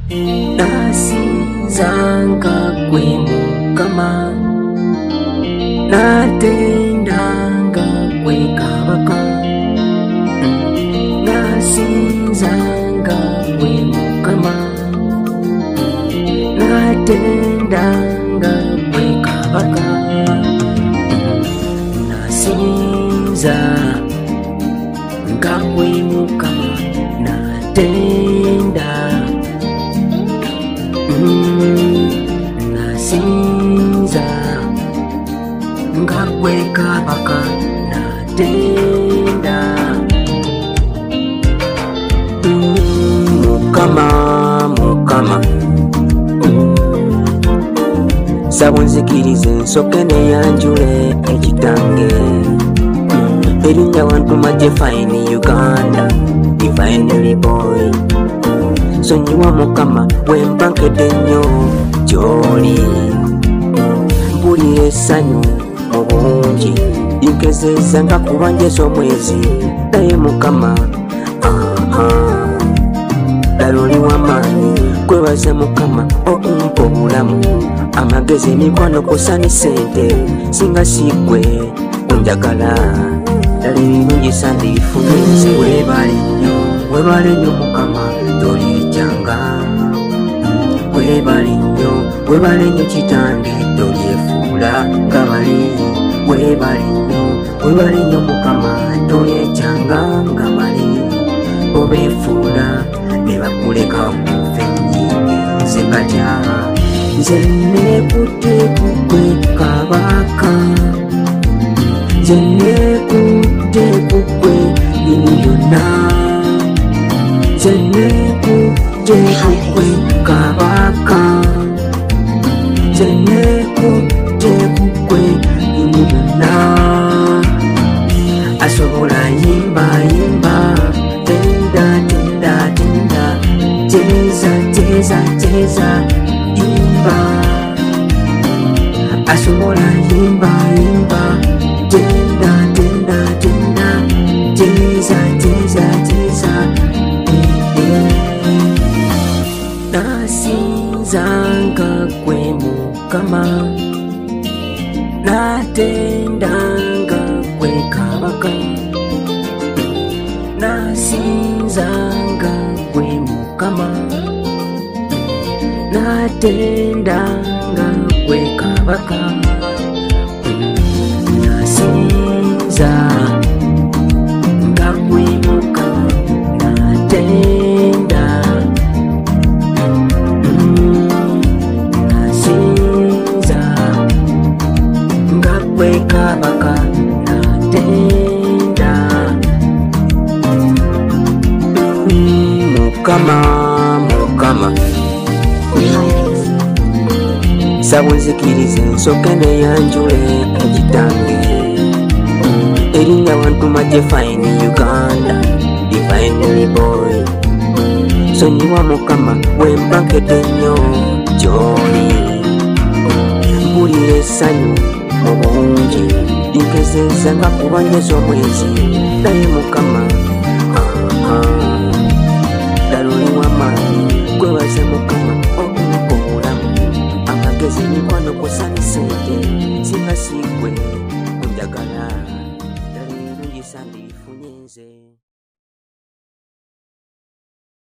nasinzanga gwe Mukama, natendanga gwe Kabaka, nasinzanga gwe Mukama, natendanga gwe Kabaka, nasinza nga gwe Mukama, natenda nasinza nga gwe Kabaka, natenda Mukama, Mukama sabunzikirize nsoke neyanjule ekitange erinnya wantuma gye Fine Uganda Divine Boy. Sonyiwa Mukama bwemba nkedde nnyo gy'oli, mpulira essanyu mu bungi linkezeza nga kuba njeza omwezi. Naye Mukama ddala oli w'amaanyi, kwebaza Mukama ompa obulamu, amagezi, emikwano kusa ne ssente, singa si ggwe onjagala ddala ebirungi sandifunye nze. Weebale nnyo, weebale nnyo Mukama tolyejjanga, weebale nnyo, weebale nnyo Kitange tolyefuula nga bali, weebale nnyo, weebale nnyo Mukama tolyejjanga nga bali, obeefuula ne bakuleka okufa ennyingi. Nze katya nze neekutte ku ggwe Kabaka, nze neekutte ku ggwe Nnyini byonna, nze neekutte ku ggwe Kabaka, nze neekutte ku ggwe Nnyini byonna. Asobola yimba yimba, tenda tenda tenda, jeza jeza jeza yimba, asobola yimba yimba, tenda tenda tenda, jeza jeza jeza. Nasinzanga gwe Mukama, natendanga gwe Kabaka, nasinzanga gwe Mukama, natendanga gwe Kabaka, nasinza nga gwe Mukama, natenda nasinza nga gwe Kabaka, natenda Mukama, Mukama sabunzikirize nsoke neyanjule ekitange erinnya wantuma gye Fine Uganda Divine Boy. Sonyiwa Mukama bwemba nkedde nnyo gy'oli, mpulira essanyu mu bungi linkezeza nga kuba njeza omwezi. Naye Mukama ddala oli w'amaanyi, kwebaza Mukama ompa obulamu, amagezi, emikwano kusa ne ssente, singa si ggwe onjagala ddala ebirungi sandifunye nze.